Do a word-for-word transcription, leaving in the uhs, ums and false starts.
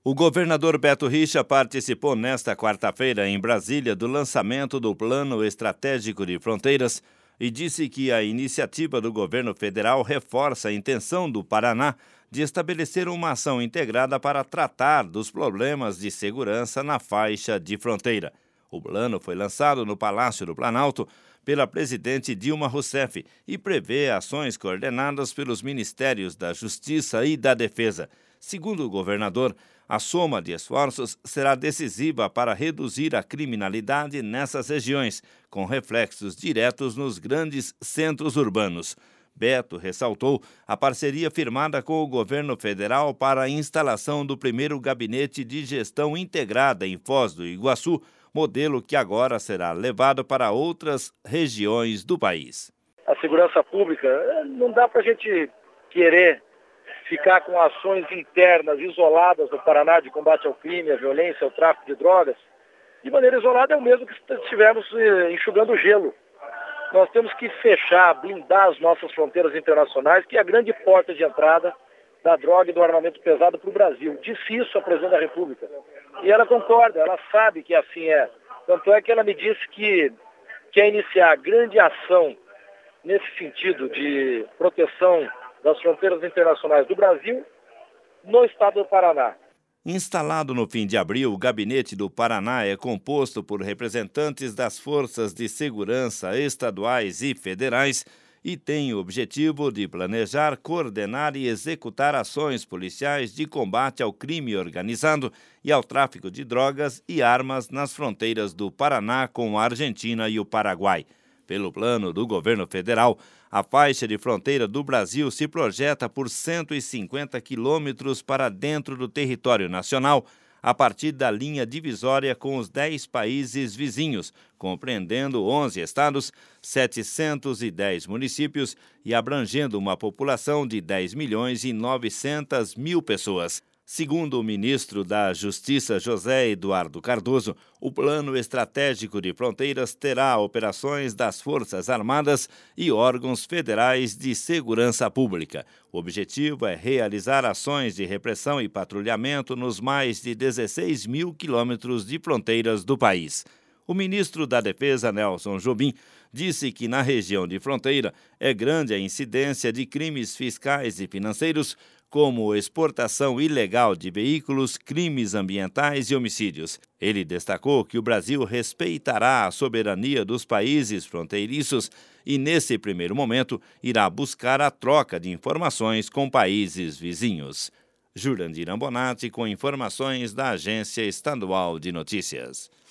O governador Beto Richa participou nesta quarta-feira em Brasília do lançamento do Plano Estratégico de Fronteiras e disse que a iniciativa do governo federal reforça a intenção do Paraná de estabelecer uma ação integrada para tratar dos problemas de segurança na faixa de fronteira. O plano foi lançado no Palácio do Planalto pela presidente Dilma Rousseff e prevê ações coordenadas pelos Ministérios da Justiça e da Defesa. Segundo o governador, a soma de esforços será decisiva para reduzir a criminalidade nessas regiões, com reflexos diretos nos grandes centros urbanos. Beto ressaltou a parceria firmada com o governo federal para a instalação do primeiro gabinete de gestão integrada em Foz do Iguaçu, modelo que agora será levado para outras regiões do país. A segurança pública, não dá para a gente querer ficar com ações internas isoladas no Paraná de combate ao crime, à violência, ao tráfico de drogas. De maneira isolada é o mesmo que se estivermos enxugando gelo. Nós temos que fechar, blindar as nossas fronteiras internacionais, que é a grande porta de entrada da droga e do armamento pesado para o Brasil. Disse isso a presidente da República. E ela concorda, ela sabe que assim é. Tanto é que ela me disse que quer iniciar grande ação nesse sentido de proteção das fronteiras internacionais do Brasil no estado do Paraná. Instalado no fim de abril, o Gabinete do Paraná é composto por representantes das forças de segurança estaduais e federais e tem o objetivo de planejar, coordenar e executar ações policiais de combate ao crime organizado e ao tráfico de drogas e armas nas fronteiras do Paraná com a Argentina e o Paraguai. Pelo plano do governo federal, a faixa de fronteira do Brasil se projeta por cento e cinquenta quilômetros para dentro do território nacional, a partir da linha divisória com os dez países vizinhos, compreendendo onze estados, setecentos e dez municípios e abrangendo uma população de dez milhões e novecentas mil pessoas. Segundo o ministro da Justiça, José Eduardo Cardoso, o Plano Estratégico de Fronteiras terá operações das Forças Armadas e órgãos federais de segurança pública. O objetivo é realizar ações de repressão e patrulhamento nos mais de dezesseis mil quilômetros de fronteiras do país. O ministro da Defesa, Nelson Jobim, disse que na região de fronteira é grande a incidência de crimes fiscais e financeiros, como exportação ilegal de veículos, crimes ambientais e homicídios. Ele destacou que o Brasil respeitará a soberania dos países fronteiriços e, nesse primeiro momento, irá buscar a troca de informações com países vizinhos. Jurandir Ambonati, com informações da Agência Estadual de Notícias.